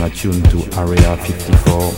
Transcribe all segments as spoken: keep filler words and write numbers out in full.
are tuned to Area fifty-four.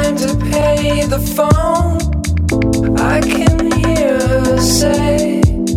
the phone, I can hear her say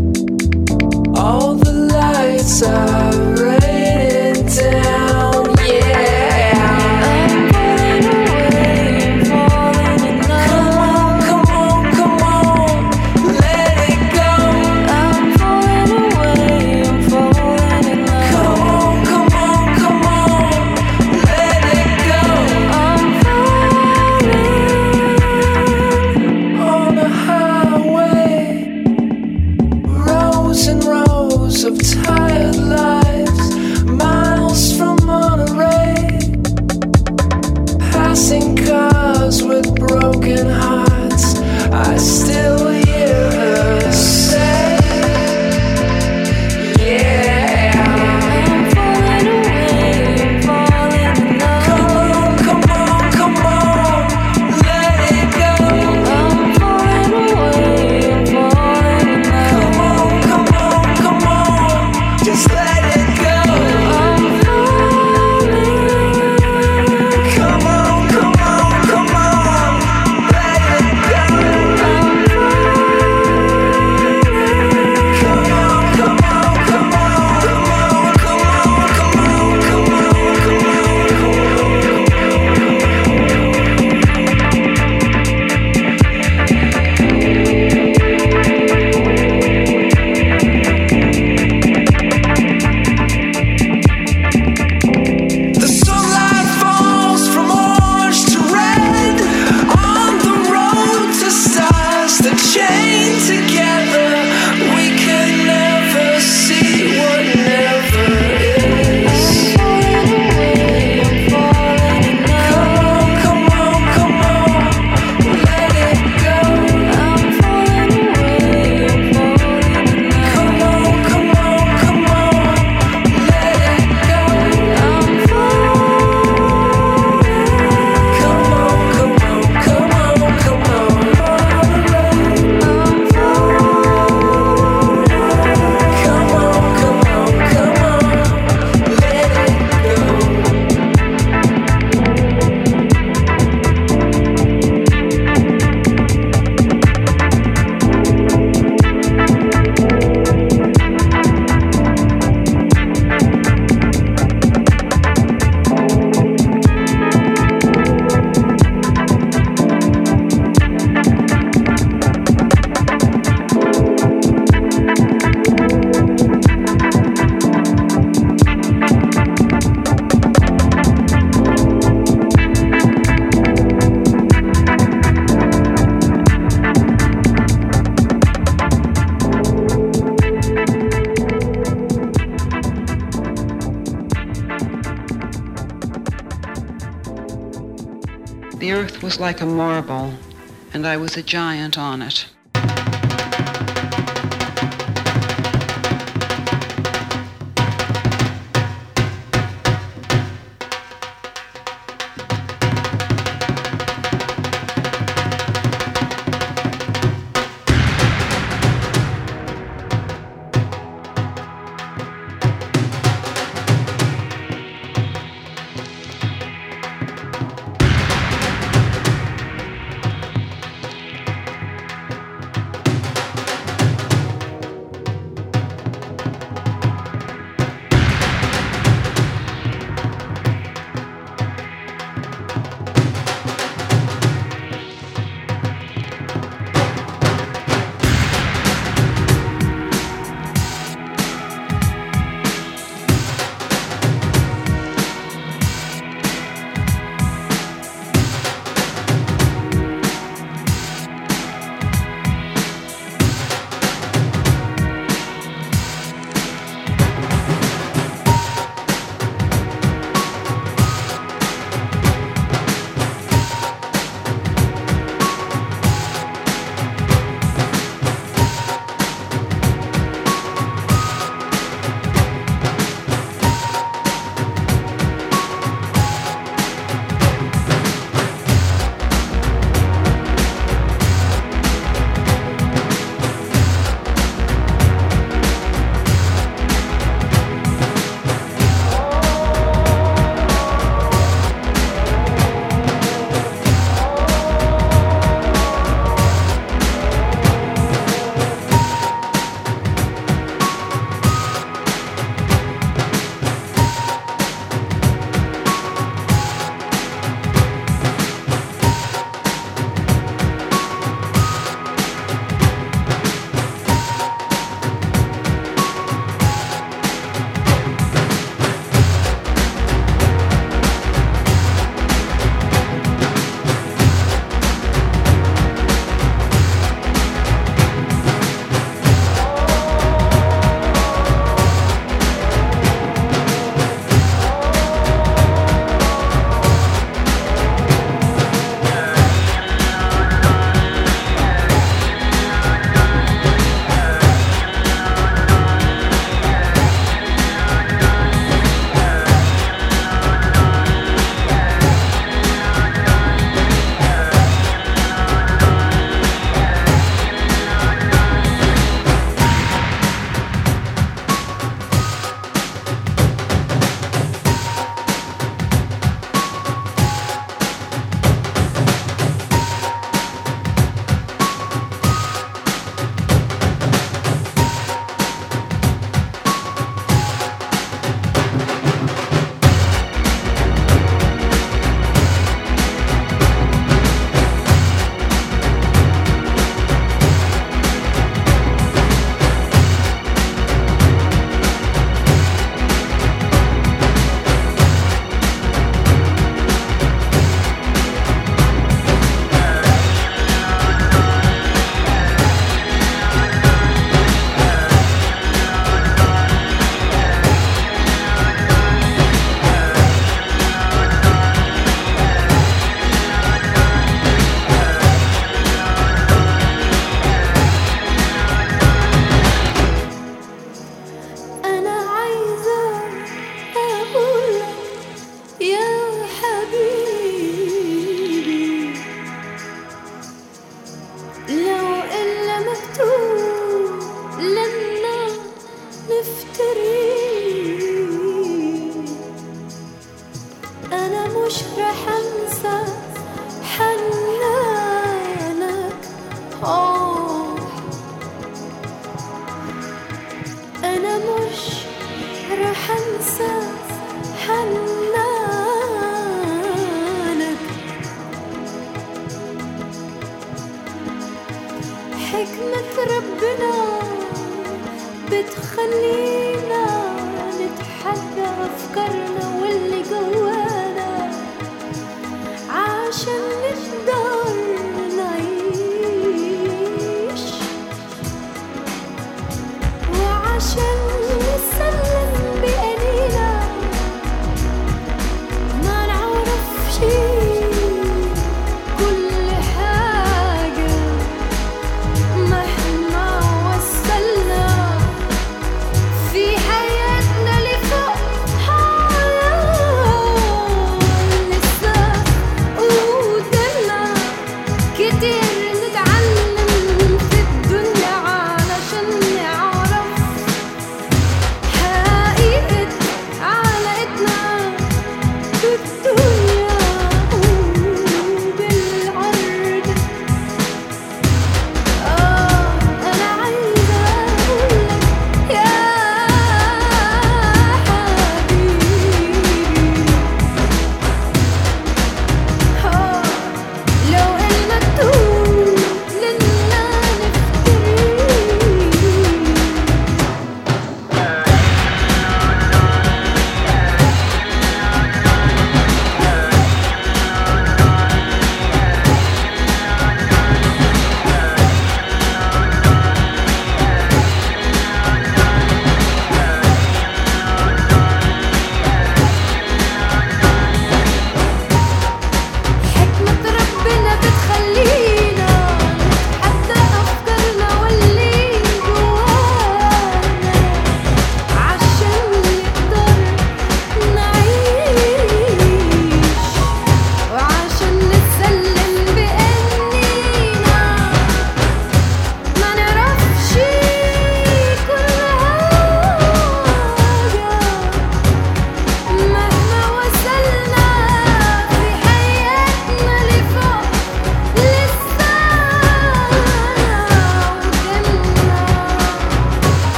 was like a marble, and I was a giant on it.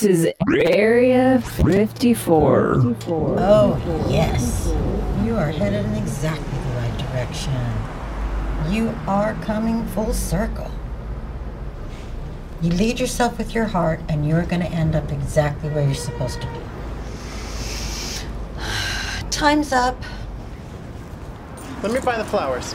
This is Area fifty-four. Oh, yes. You are headed in exactly the right direction. You are coming full circle. You lead yourself with your heart, and you're going to end up exactly where you're supposed to be. Time's up. Let me buy the flowers.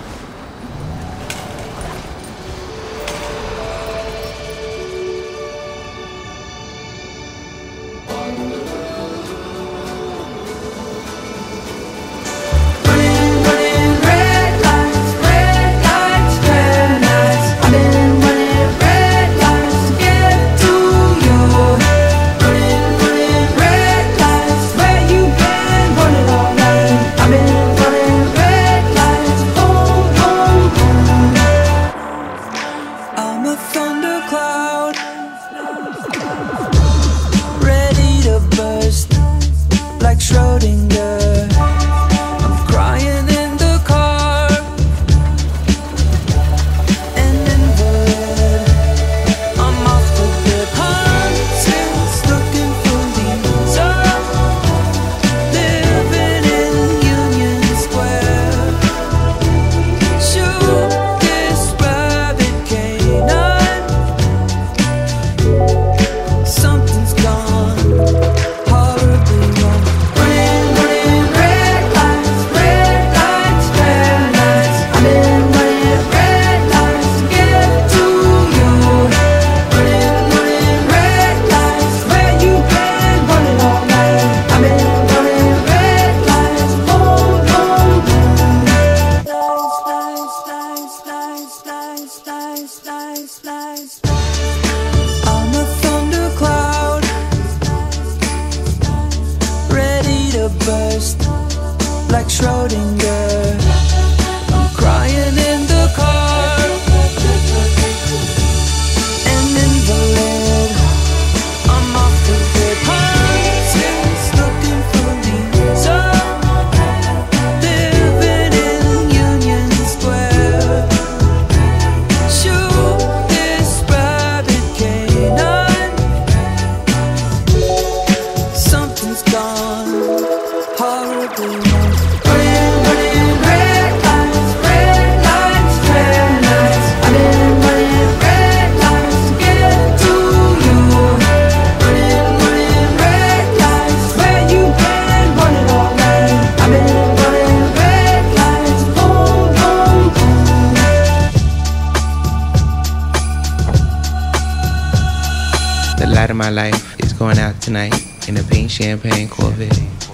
My life is going out tonight in a pink champagne Corvette.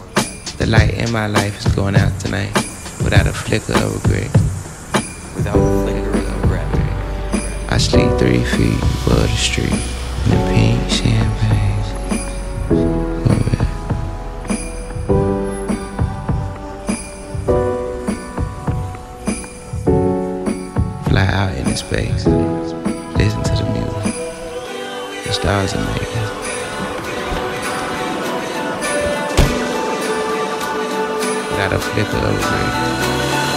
The light in my life is going out tonight without a flicker of regret. Without a flicker of regret. I sleep three feet above the street in a pink champagne Corvette. Fly out into space, listen to the music. The stars are making. Without a flicker of regret.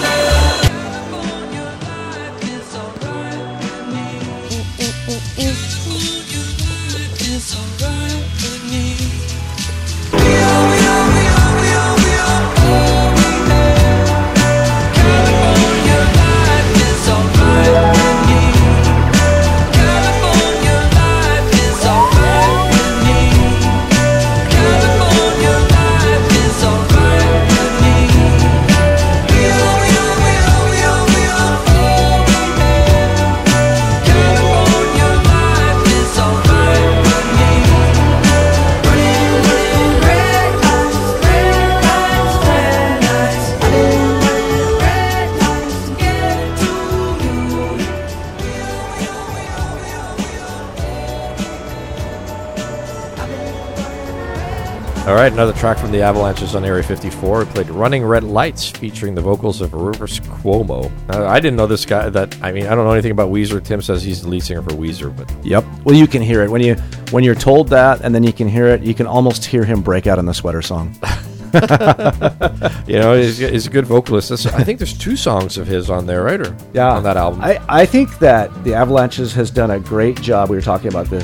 All right, another track from the Avalanches on Area fifty-four. We played Running Red Lights, featuring the vocals of Rivers Cuomo. Uh, I didn't know this guy, that, I mean, I don't know anything about Weezer. Tim says he's the lead singer for Weezer, but... Yep. Well, you can hear it. When, you, when you're told that, and then you can hear it, you can almost hear him break out in the Sweater Song. You know, he's, he's a good vocalist. That's, I think there's two songs of his on there, right? Or yeah, on that album. I, I think that the Avalanches has done a great job. We were talking about this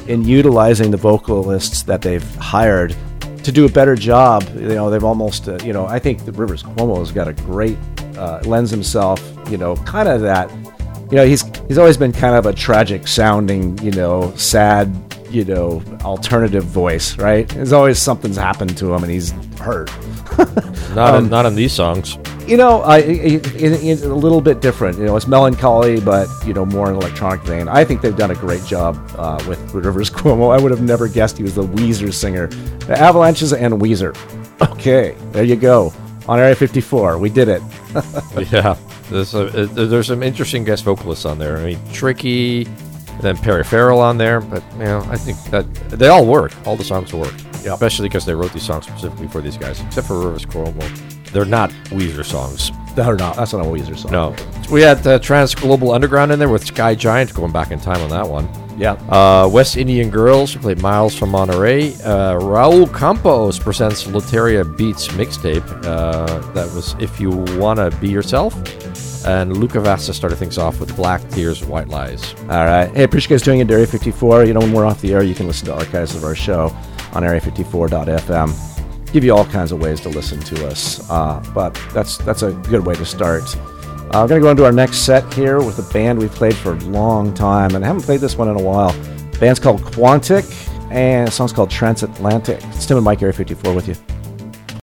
in utilizing the vocalists that they've hired to do a better job. You know, they've almost, uh, you know, I think the Rivers Cuomo has got a great, uh, lends himself, you know, kind of that, you know, he's he's always been kind of a tragic sounding, you know, sad, you know, alternative voice, right? There's always something's happened to him and he's hurt. Not um, in, not in these songs. You know, I, it, it, it's a little bit different. You know, it's melancholy, but, you know, more in an electronic vein. I think they've done a great job uh, with Rivers Cuomo. I would have never guessed he was the Weezer singer. The Avalanches and Weezer. Okay, there you go. On Area fifty-four, we did it. Yeah, there's, a, there's some interesting guest vocalists on there. I mean, Tricky, then Perry Farrell on there. But, you know, I think that they all work. All the songs work. Yep. Especially because they wrote these songs specifically for these guys, except for Rivers Cuomo. They're not Weezer songs. They're not. That's not a Weezer song. No. We had uh, Trans Global Underground in there with Sky Giant, going back in time on that one. Yeah. Uh, West Indian Girls, who played Miles from Monterey. Uh, Raul Campos presents Loteria Beats mixtape. Uh, that was If You Wanna Be Yourself. And Luca Vasta started things off with Black Tears, White Lies. All right. Hey, appreciate you guys tuning in to Area fifty-four. You know, when we're off the air, you can listen to archives of our show on area fifty-four dot f m. Give you all kinds of ways to listen to us, uh, but that's that's a good way to start. Uh, we're going to go into our next set here with a band we've played for a long time, and I haven't played this one in a while. The band's called Quantic, and the song's called Transatlantic. It's Tim and Mike, Area fifty-four with you.